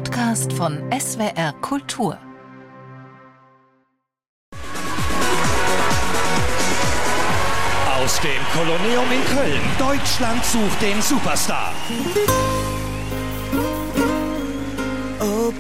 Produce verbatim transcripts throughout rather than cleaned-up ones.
Podcast von S W R Kultur. Aus dem Kolosseum in Köln. Deutschland sucht den Superstar. Oh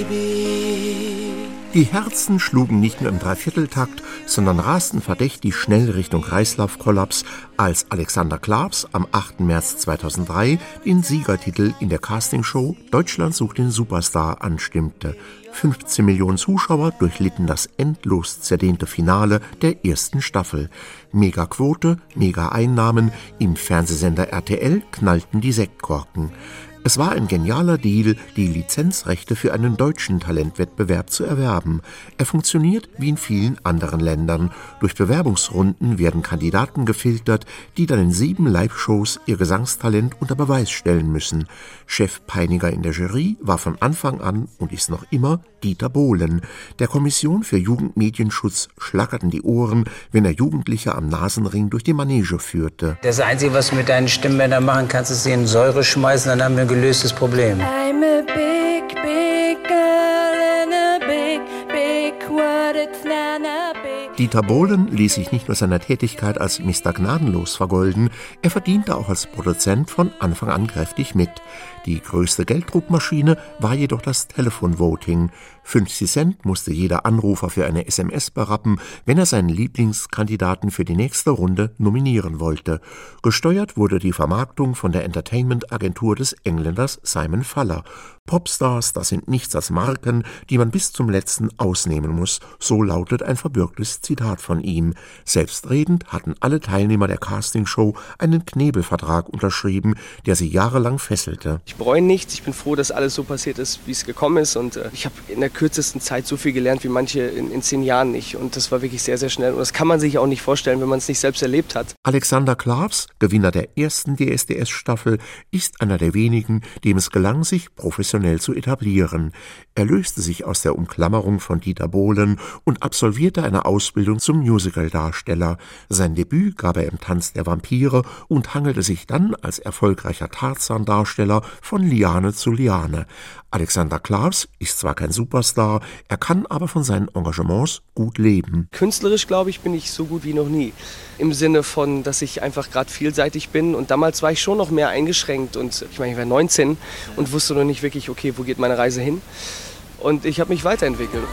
Baby. Die Herzen schlugen nicht nur im Dreivierteltakt, sondern rasten verdächtig schnell Richtung Kreislaufkollaps, als Alexander Klavs am achten März zweitausenddrei den Siegertitel in der Castingshow Deutschland sucht den Superstar anstimmte. fünfzehn Millionen Zuschauer durchlitten das endlos zerdehnte Finale der ersten Staffel. Megaquote, Mega-Einnahmen, im Fernsehsender R T L knallten die Sektkorken. Es war ein genialer Deal, die Lizenzrechte für einen deutschen Talentwettbewerb zu erwerben. Er funktioniert wie in vielen anderen Ländern. Durch Bewerbungsrunden werden Kandidaten gefiltert, die dann in sieben Live-Shows ihr Gesangstalent unter Beweis stellen müssen. Chefpeiniger in der Jury war von Anfang an und ist noch immer Dieter Bohlen. Der Kommission für Jugendmedienschutz schlackerten die Ohren, wenn er Jugendliche am Nasenring durch die Manege führte. Das Einzige, was du mit deinen Stimmbändern machen kannst, ist sie in Säure schmeißen, dann haben wir ein gelöstes Problem. I'm a big, big girl in a big, big world. It's not a big. Dieter Bohlen ließ sich nicht nur seiner Tätigkeit als Mister Gnadenlos vergolden, er verdiente auch als Produzent von Anfang an kräftig mit. Die größte Gelddruckmaschine war jedoch das Telefonvoting. fünfzig Cent musste jeder Anrufer für eine S M S berappen, wenn er seinen Lieblingskandidaten für die nächste Runde nominieren wollte. Gesteuert wurde die Vermarktung von der Entertainment-Agentur des Engländers Simon Fuller. Popstars, das sind nichts als Marken, die man bis zum letzten ausnehmen muss, so lautet ein verbürgtes Zitat von ihm. Selbstredend hatten alle Teilnehmer der Castingshow einen Knebelvertrag unterschrieben, der sie jahrelang fesselte. Ich bereue nichts, ich bin froh, dass alles so passiert ist, wie es gekommen ist, und äh, ich habe in der kürzesten Zeit so viel gelernt wie manche in, in zehn Jahren nicht, und das war wirklich sehr, sehr schnell, und das kann man sich auch nicht vorstellen, wenn man es nicht selbst erlebt hat. Alexander Klavs, Gewinner der ersten D S D S-Staffel, ist einer der wenigen, dem es gelang, sich professionell zu etablieren. Er löste sich aus der Umklammerung von Dieter Bohlen und absolvierte eine Ausbildung zum Musical-Darsteller. Sein Debüt gab er im Tanz der Vampire und hangelte sich dann als erfolgreicher Tarzan-Darsteller von Liane zu Liane. Alexander Klavs ist zwar kein Superstar, er kann aber von seinen Engagements gut leben. Künstlerisch, glaube ich, bin ich so gut wie noch nie. Im Sinne von, dass ich einfach gerade vielseitig bin, und damals war ich schon noch mehr eingeschränkt, und ich meine, ich war neunzehn und wusste noch nicht wirklich, okay, wo geht meine Reise hin? Und ich habe mich weiterentwickelt.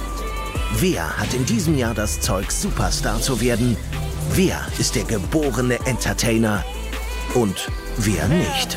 Wer hat in diesem Jahr das Zeug, Superstar zu werden? Wer ist der geborene Entertainer? Und wer nicht?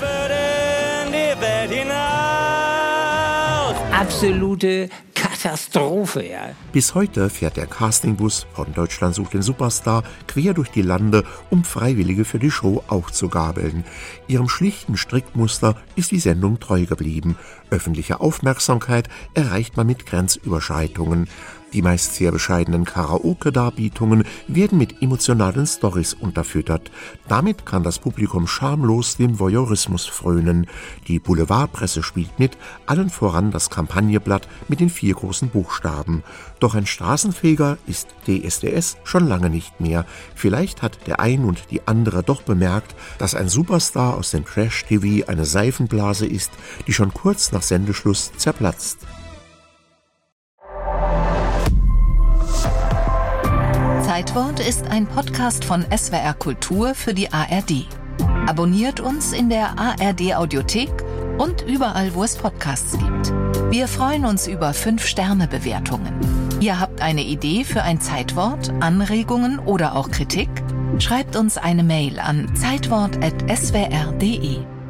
Absolute Katastrophe, ja. Bis heute fährt der Castingbus von Deutschland sucht den Superstar quer durch die Lande, um Freiwillige für die Show aufzugabeln. Ihrem schlichten Strickmuster ist die Sendung treu geblieben. Öffentliche Aufmerksamkeit erreicht man mit Grenzüberschreitungen. Die meist sehr bescheidenen Karaoke-Darbietungen werden mit emotionalen Storys unterfüttert. Damit kann das Publikum schamlos dem Voyeurismus frönen. Die Boulevardpresse spielt mit, allen voran das Kampagneblatt mit den vier großen Buchstaben. Doch ein Straßenfeger ist D S D S schon lange nicht mehr. Vielleicht hat der ein und die andere doch bemerkt, dass ein Superstar aus dem Trash-T V eine Seifenblase ist, die schon kurz nach Sendeschluss zerplatzt. Zeitwort ist ein Podcast von S W R Kultur für die A R D. Abonniert uns in der A R D-Audiothek und überall, wo es Podcasts gibt. Wir freuen uns über fünf Sterne Bewertungen. Ihr habt eine Idee für ein Zeitwort, Anregungen oder auch Kritik? Schreibt uns eine Mail an zeitwort at s w r punkt d e.